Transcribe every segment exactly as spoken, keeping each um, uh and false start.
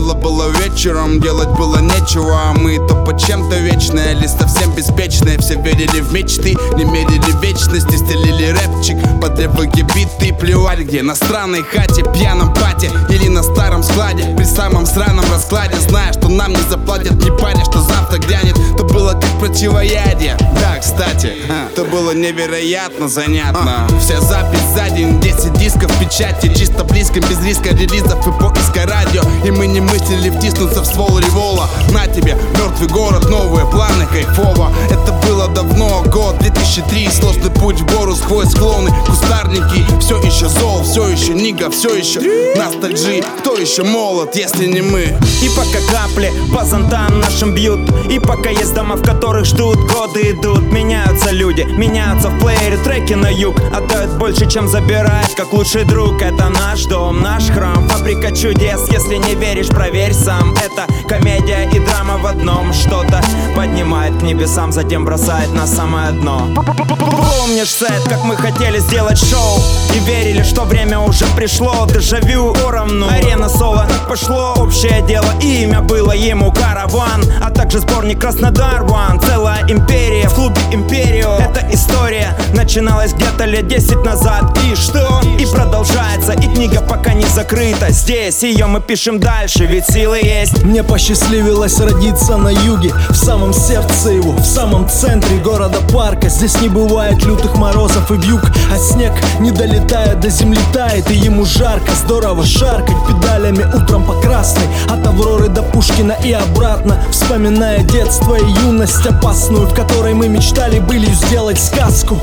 Дело было вечером, делать было нечего. А мы то по чем-то вечные, или совсем беспечные. Все верили в мечты, не мерили вечности. Стелили рэпчик под левые биты. Плевали где, на странной хате, пьяном пате или на старом складе. При самом сраном раскладе, зная, что нам не заплатят, не паря, что завтра грянет. То было как противоядие. Да, кстати, то было невероятно занятно. Вся запись за день, десять дисков в печати. Чисто близко, без риска релизов и поиска радио. И мы не мыслили втиснуться в ствол револа. На тебе, мертвый город, новые планы, кайфово. Это было давно, год две тысячи три. Сложный путь в гору, сквозь склоны, кустарники. Все еще зол, все еще нига, все еще ностальжи. Кто еще молод, если не мы? И пока капли по зонтам нашим бьют, и пока есть дома, в которых ждут, годы идут. Меняются люди, меняются в плеере треки на юг. Отдают больше, чем забирает, как лучший друг. Это наш дом, наш храм, фабрика чудес. Если не веришь, проверь сам. Это комедия и драма в одном. Что-то поднимает к небесам, затем бросает на самое дно. Помнишь сет, как мы хотели сделать шоу и верили, что время уже пришло. Дежавю уровну, арена соло. Так пошло общее дело, имя было ему Караван, а также сборник Краснодар One. Целая империя в клубе Империо. Эта история начиналась где-то лет десять назад. И что? И продолжается, и книга пока не закрыта. Здесь ее мы пишем дальше, ведь силы есть. Мне посчастливилось родиться на юге, в самом сердце его, в самом центре города-парка. Здесь не бывает лютых морозов и вьюг, а снег, не долетая до земли, тает, и ему жарко. Здорово шаркать педалями утром по красной, от Авроры до Пушкина и обратно, вспоминая детство и юность опасную, в которой мы мечтали былью сделать сказку.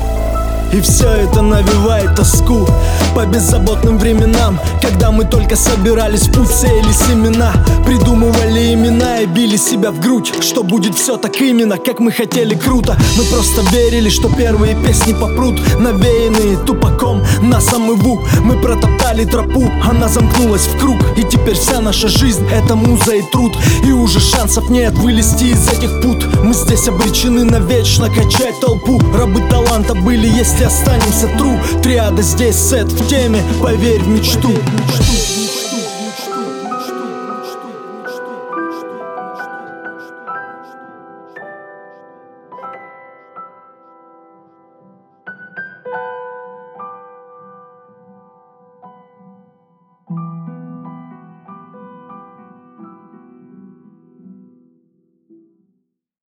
И все это навевает тоску по беззаботным временам, когда мы только собирались в путь, сеяли семена, придумывали имена и били себя в грудь, что будет все так именно, как мы хотели, круто. Мы просто верили, что первые песни попрут, навеянные тупаком на самыву. Мы протоптали тропу, она замкнулась в круг, и теперь вся наша жизнь — это муза и труд. И уже шансов нет вылезти из этих пут. Мы здесь обречены навечно качать толпу. Рабы таланта были, есть и останемся true. Триада здесь, сет в теме, поверь в мечту.